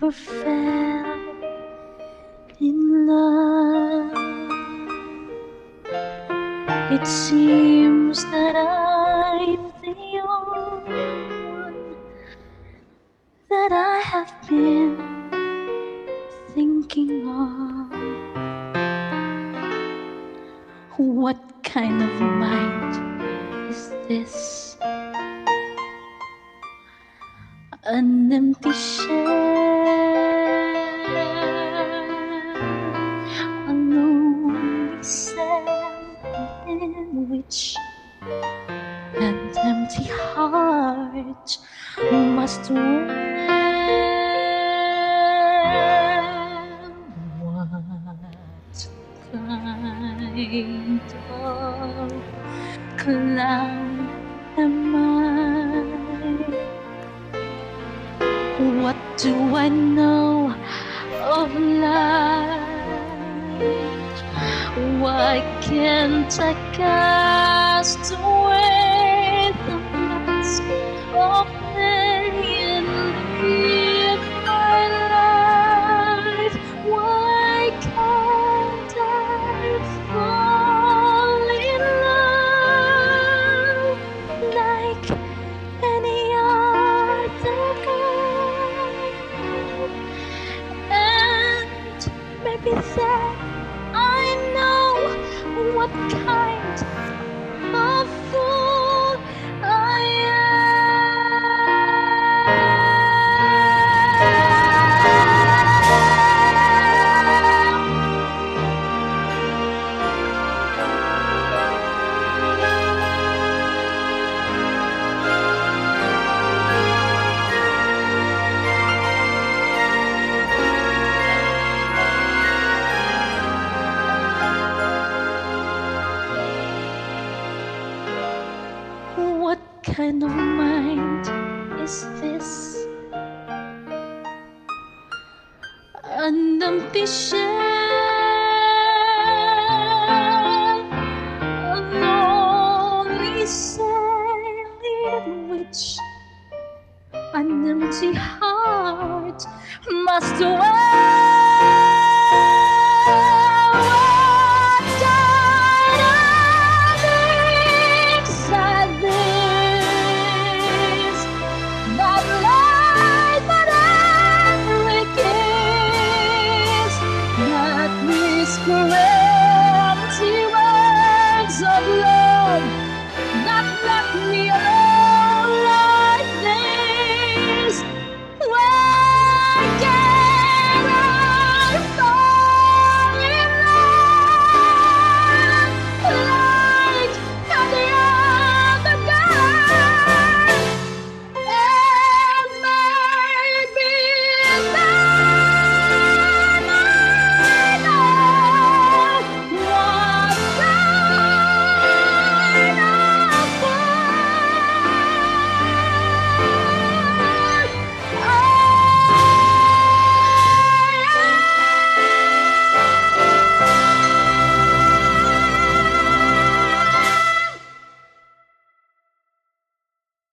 never fell in love. It seems that I'm the only one that I have been thinking of. What kind of mind is this? An empty shell, a lonely cell in which an empty heart must dwell. What kind of clown am I? What do I know of life? Why can't I cast away the mask of pain and live my life? Why can't I fall in love like any other girl? And maybe then I know what kind of fool I What kind of mind is this? An empty shell, a lonely cell in which an empty heart must dwell.